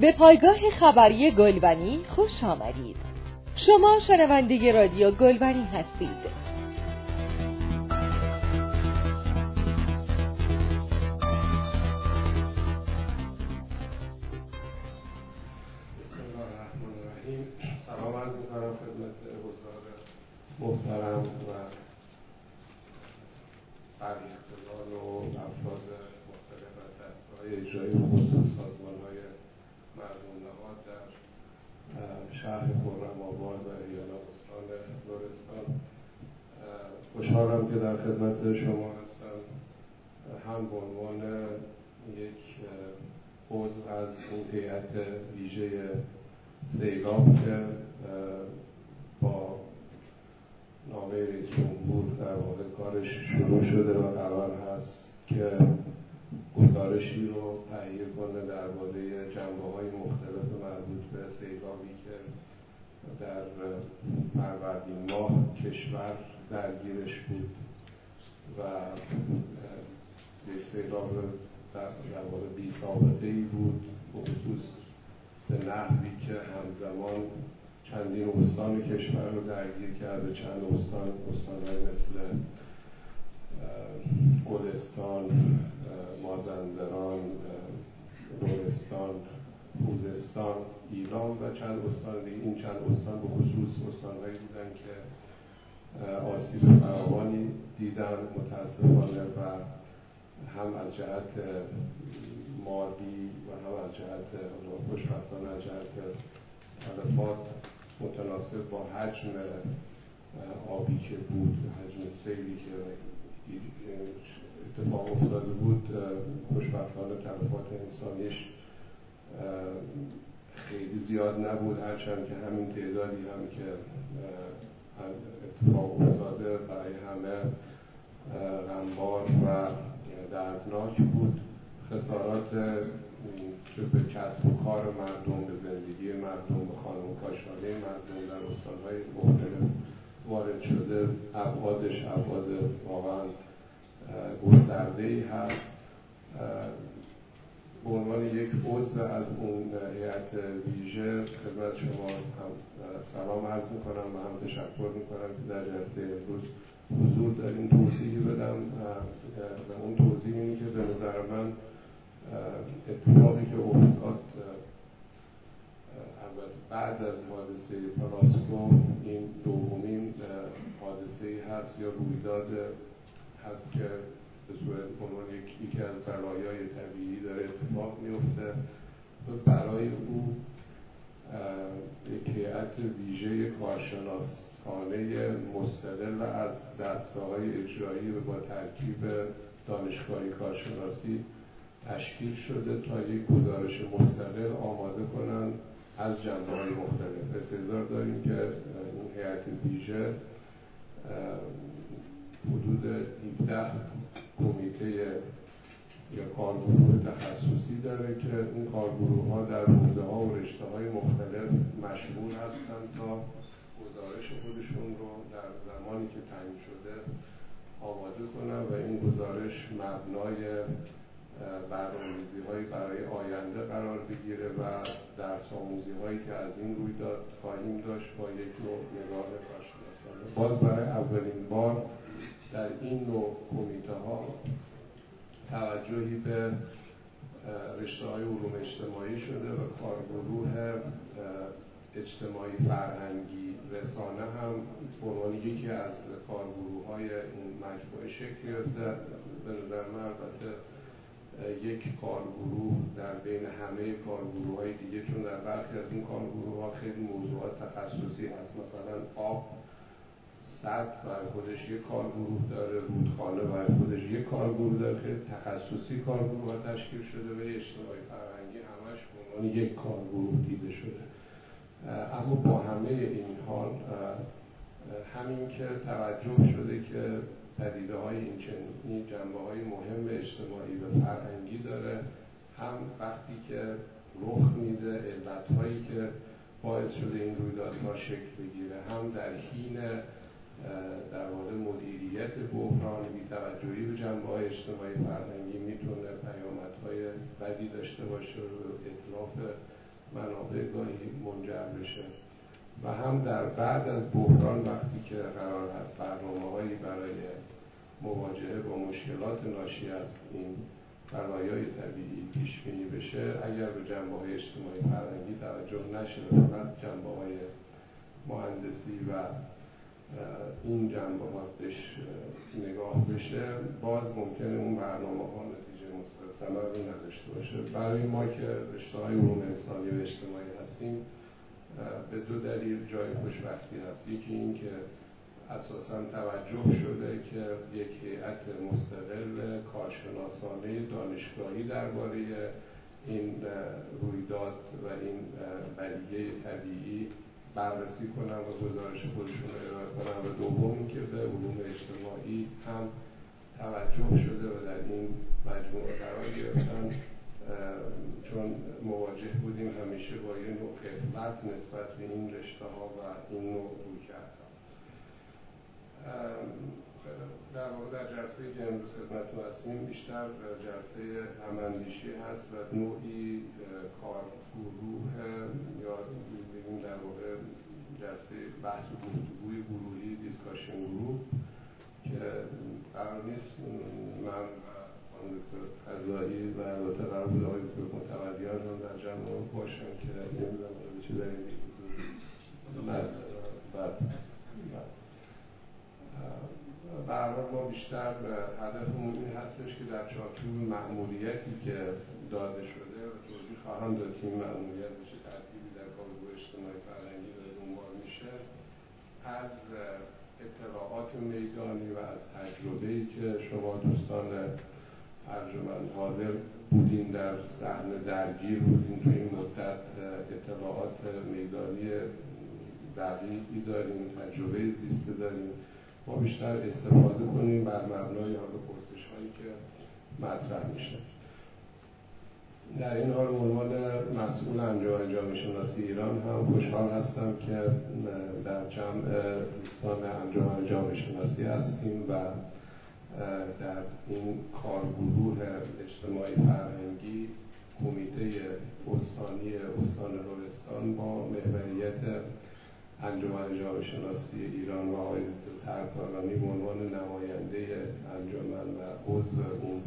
به پایگاه خبری گلبنی خوش آمدید. شما شنونده رادیو گلبنی هستید. سلام عرض می‌کنم خدمت حضار محترم و فریختگان و افراد مختلف از دستگاه اجرایی خصوص سازمان‌های مردم نهاد در شهر خرم‌آباد و ایالت استان لرستان. خوشحالم که در خدمت شما هستم، هم به عنوان یک عضو از این هیئت ویژه سیلاب که با نامه رئیس جمهور در واقع کارش شروع شده و قرار هست که گزارشی رو تهیه کنه درباره جنبه‌های مختلف مربوط به سیلابی که در فروردین ماه کشور درگیرش بود و یک سیلاب در واقع بی سابقه‌ای بود، بخصوص به نحوی که همزمان چندین استان کشور رو درگیر کرده. چند استان‌های مثل گلستان، مازندران، لرستان، خوزستان، ایران و چند استان دیگه. این چند استان به خصوص استان‌هایی بودن که آسیب فراوانی دیدن متاسفانه و هم از جهت مالی و هم از جهت خوشبختانه از جهت تلفات متناسب با حجم آبی که بود، حجم سیلی که اتفاق افتاده بود. خوشبختانه تلفات انسانیش خیلی زیاد نبود، هرچند که همین تعدادی هم که اتفاق افتاده برای همه غمبار و دردناک بود. خسارات که به کسب و کار مردم، به زندگی مردم، به خانه و کاشانه مردم در استان‌های مختلف وارد شده، ابعادش ابعاد واقعا گسترده‌ای هست. به عنوان یک عضو از اون هیئت ویژه خدمت شما هم سلام عرض می‌کنم و هم تشکر می‌کنم که در جلسه امروز حضور داریم. توضیحی بدم و اون توضیح اینه که به نظر من اتفاقی که افتاد بعد از حادثه پلاسکو این دومین حادثه‌ای هست یا رویداد هست که به صورت عنوان یکی از بلایای طبیعی داره اتفاق میفته و برای او یک هیئت ویژه کارشناسانه مستقل از دستگاه‌های اجرایی و با ترکیب دانشگاهی کارشناسی تشکیل شده تا یک گزارش مستقل آماده کنن از جنبه‌های مختلف. استحضار داریم که این هیئت ویژه حدود 17 کمیته یا کارگروه تخصصی داره که این کارگروه‌ها در حوزه‌ها و رشته‌های مختلف مشمول هستند تا گزارش خودشون رو در زمانی که تعیین شده آماده کنن و این گزارش مبنای برنامه‌ریزی‌هایی برای آینده قرار بگیره و درس آموزی‌هایی که از این رویداد خواهیم داشت با یک نوع نگاه کارشناسانه. باز برای اولین بار در این نوع کمیته‌ها توجهی به رشته‌های علوم اجتماعی شده و کارگروه اجتماعی فرهنگی رسانه هم به عنوان یکی از کارگروه‌های این مجموعه شکل گرفته. به نظر من البته یک کارگروه در بین همه کارگروه‌های دیگه، چون در برخی از این کارگروه‌ها خیلی موضوعات تخصصی هست، مثلا آب سد برای خودش یک کارگروه داره، رودخانه برای خودش یک کارگروه داره، خیلی تخصصی کارگروه‌ها تشکیل شده و اجتماعی فرهنگی همش به عنوان یک کارگروه دیده شده. اما با همه این حال همین که توجه شده که پدیده‌های این جنبه‌های مهم اجتماعی و فرهنگی داره، هم وقتی که رخ میده علت‌هایی که باعث شده این رویدادها شکل بگیره، هم در حین در واقع مدیریت بحران بی‌توجهی به جنبه‌های اجتماعی فرهنگی میتونه پیامدهای بدی داشته باشه و اتلاف منابع گاهی منجر بشه و هم در بعد از بحران وقتی که قرار هست برنامه‌هایی برای مواجهه با مشکلات ناشی از این بلایای طبیعی پیش بینی بشه، اگر به جنبه‌های اجتماعی فرهنگی توجه نشه و فقط جنبه‌های مهندسی و این جنبه‌ها بهش نگاه بشه، باز ممکنه اون برنامه‌ها نتیجه مثبت ثمری نداشته باشه. برای ما که رشته‌های علوم انسانی و اجتماعی هستیم به دو دلیل جای خوشبختی هست. یکی این که اساساً توجه شده که یک هیئت مستقل کارشناسانه دانشگاهی درباره این رویداد و این بلیه طبیعی بررسی کنن و گزارش خودشون رو ارائه کنن و دوم اینکه به علوم اجتماعی هم توجه شده و در این مجموعه قرار گرفتن، چون مواجه بودیم همیشه با یه نوع غفلت نسبت به این رشته ها و این نوع رویکردها. در واقع در جلسه‌ای که امروز خدمتتون هستیم بیشتر جلسه هم‌اندیشی هست و نوعی کارگروه یا بگیم در واقع جلسه بحث و گفتگوی گروهی، دیسکاشن گروه، که قرار نیست من و خانم دکتر قضایی و البته قرار بود آقای دکتر متولیان هم در جمع باشن که نمیدونم به چه دلیلی به هر حال ما بیشتر هدفمون این هستش که در چارچوب مأموریتی که داده شده و توضیح خواهم داد که این مأموریت به چه ترتیبی در کارگروه اجتماعی فرهنگی داره دنبال میشه، از اطلاعات میدانی و از تجربه‌ای که شما دوستان ارجمند حاضر بودین در صحنه درگیر بودین توی این مدت، اطلاعات میدانی دقیقی داریم، تجربه زیسته داریم. ما بیشتر استفاده کنیم بر مبنای حال پرسش هایی که مطرح میشه. در این حال عنوان مسئول انجمن جامعه شناسی ایران هم خوشحال هستم که در جمع دوستان انجمن جامعه شناسی هستیم و در این کارگروه اجتماعی فرهنگی کمیته استانی استان لرستان با محوریت انجمن جامعه شناسی ایران و آقای ترکارانی به عنوان نماینده انجمن و عضو اون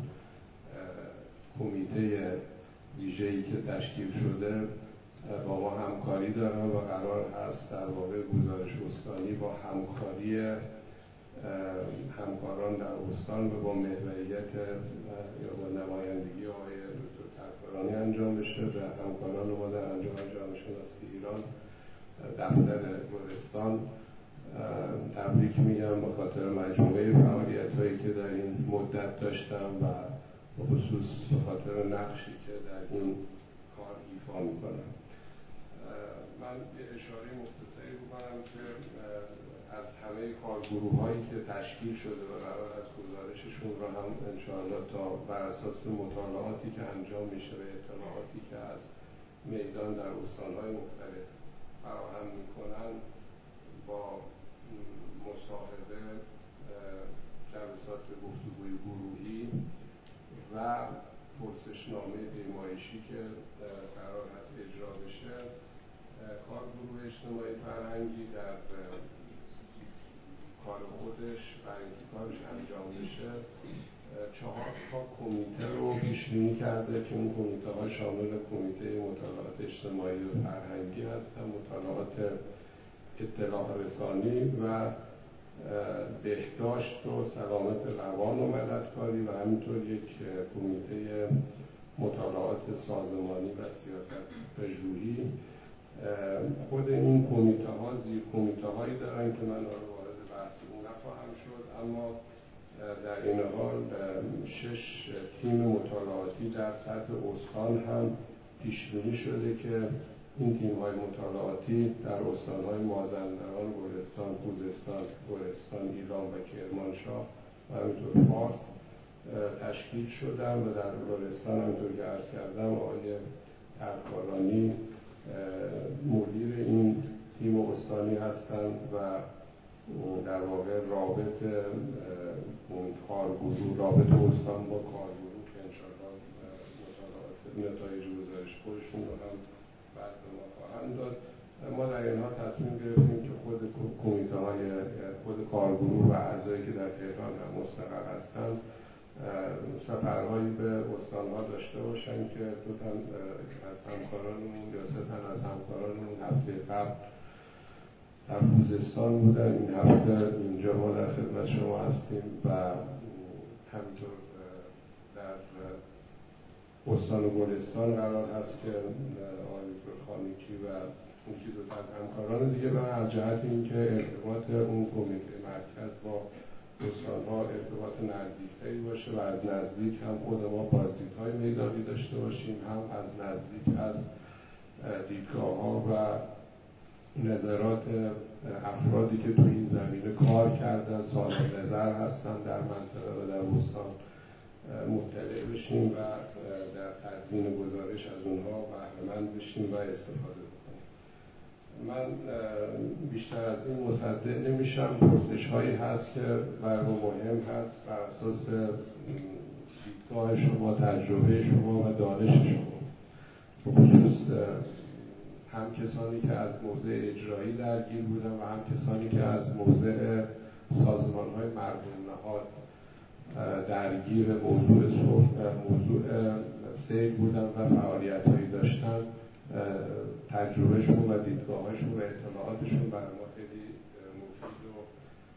کمیته ویژه‌ای که تشکیل شده با ما همکاری دارن و قرار هست در واقع گزارش استانی با همکاری همکاران در استان و با محوریت یا با نمایندگی آقای دکتر ترکارانی انجام بشه و همکاران ما در انجمن جامعه شناسی ایران دفتر لرستان تبریک میگم به خاطر مجموعه فعالیت‌هایی که در این مدت داشتم و به خصوص به خاطر نقشی که در این کار ایفا میکنم. من یه اشاره مختصری بکنم که از همه کارگروه‌هایی که تشکیل شده و قرار از گزارششون رو هم انشاءالله تا بر اساس مطالعاتی که انجام میشه و اطلاعاتی که از میدان در استان‌های مختلف فراهم میکنن با مصاحبه، جلسات گفتگوی گروهی و پرسشنامه پیمایشی که قرار هست اجرا بشه، کارگروه اجتماعی فرهنگی در کار خودش برای اینکه کارش انجام بشه 4 تا کمیته رو پیش بینی کرده که اون کمیته ها شامل کمیته مطالعات اجتماعی و فرهنگی هستن، مطالعات اطلاع رسانی و بهداشت و سلامت روان و مددکاری و همینطور یک کمیته مطالعات سازمانی و سیاست پژوهی. خود این کمیته ها زیر کمیته هایی دارن که من وارد بحث اون نخواهم شد، اما در این حال 6 تیم مطالعاتی در سطح استان هم پیش بینی شده که این تیم‌های مطالعاتی در استان‌های مازندران، گلستان، خوزستان، گورستان، ایلام و کرمانشاه و همینطور فارس تشکیل شدن و در گلستان همینطور که عرض کردم آقای ترکارانی مدیر این تیم استانی هستند و در واقع رابط کارگروه، رابط استان با کارگروه که انشاءالله مطالعات نتایج گزارش خودشون رو هم بعد به ما خواهند داد. ما در اینها تصمیم گرفتیم که خود کمیته های خود کارگروه و اعضایی که در تهران هم مستقر هستند سفرهایی به استانها داشته باشن که 2 تن از همکارانمون یا 3 تن از همکارانمون هفته قبل در خوزستان بودن، این هفته اینجا ما در خدمت شما هستیم و همینطور در استان گلستان قرار هست که آقای دکتر خانیکی و یکی 2 تا از همکاران دیگه برای از جهت اینکه ارتباط اون کمیته مرکز با استان‌ها ارتباط نزدیکتری باشه و از نزدیک هم خود ما بازدیدهای میدانی داشته باشیم، هم از نزدیک از دیدگاه‌ها و نظرات افرادی که تو این زمینه کار کردن، صاحب نظر هستن در منطقه و در استان مطلع بشیم و در تدوین گزارش از اونها بهره‌مند بشیم و استفاده بکنیم. من بیشتر از این مصدق نمیشم. پرسش هایی هست که برای مهم هست بر اساس دیدگاه شما، تجربه شما و دانش شما، بخصوص هم کسانی که از موضع اجرایی درگیر بودن و هم کسانی که از موضع سازمان‌های مردم نهاد درگیر موضوع سیل بودن و فعالیت‌هایی داشتن، تجربهشون و دیدگاهشون و اطلاعاتشون برای ما خیلی مفید و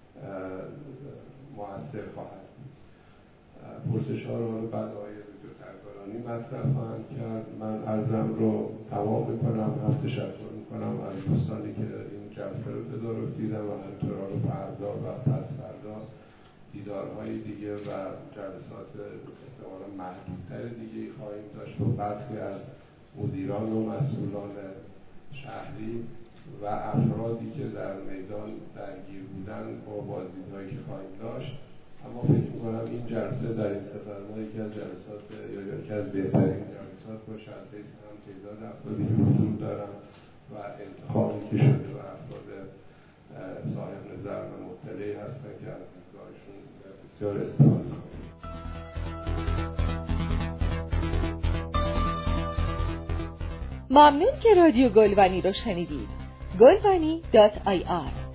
مؤثر خواهد بود. پرسش‌ها رو بعد آقای دکتر ترکارانی مطرح خواهند کرد. من عرضم رو تمام می‌کنم، هم تشکر می‌کنم از دوستانی که این جلسه رو تدارک دیدن و همینطور رو فردا و پس فردا دیدارهای دیگه و جلسات احتمالاً محدودتر دیگه خواهیم داشت با برخی از مدیران و مسئولان شهری و افرادی که در میدان درگیر بودن با بازدیدهایی که خواهیم داشت. اما فکر می‌کنم این جلسه در این سفر ما یکی از جلسات یا یکی از بهترین جلسات باشه از حیث هم تعداد افرادی که حضور دارن و انتخابی که شده و افراد صاحب نظر و مطلعی هستن که از دیدگاهشون بسیار استفاده کنیم. ممنون که رادیو گلبنی رو شنیدید. گلبنی.ir